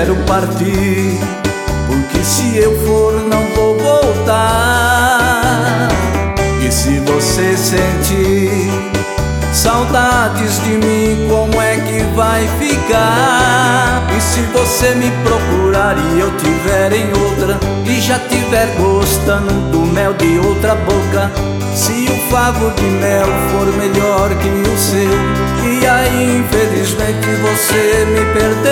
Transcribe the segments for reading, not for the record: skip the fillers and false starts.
quero partir, porque se eu for não vou voltar. E se você sentir saudades de mim, como é que vai ficar? E se você me procurar e eu tiver em outra, e já tiver gostando do mel de outra boca, se o favo de mel for melhor que o seu, e aí infelizmente você me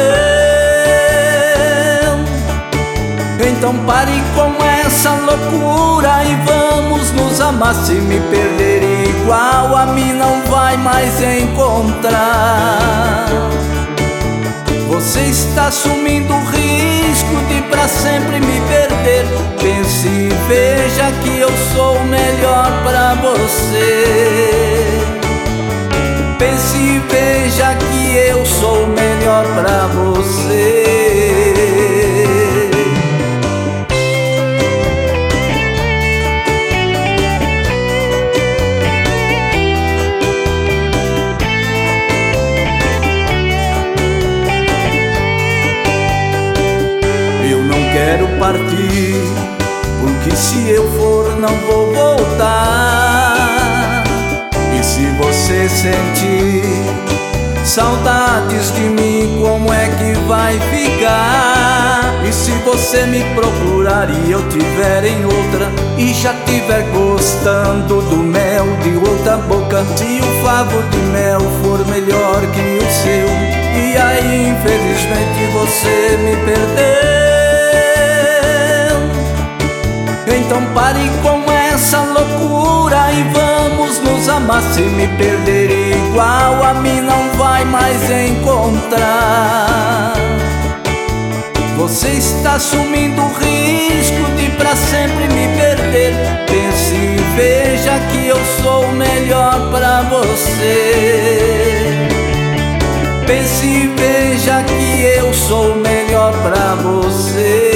perdeu, então pare com essa loucura e vamos nos amar. Se me perder igual a mim não vai mais encontrar. Você está assumindo o risco de pra sempre me perder. Pense e veja que eu sou o melhor pra você. Pense e veja que eu sou o melhor pra você. Quero partir, porque se eu for não vou voltar. E se você sentir saudades de mim, como é que vai ficar? E se você me procurar e eu tiver em outra, e já tiver gostando do mel de outra boca, se o favo de mel for melhor que o seu, e aí infelizmente você me perdeu, então pare com essa loucura e vamos nos amar. Se me perder igual a mim não vai mais encontrar. Você está assumindo o risco de pra sempre me perder. Pense e veja que eu sou o melhor pra você. Pense e veja que eu sou o melhor pra você.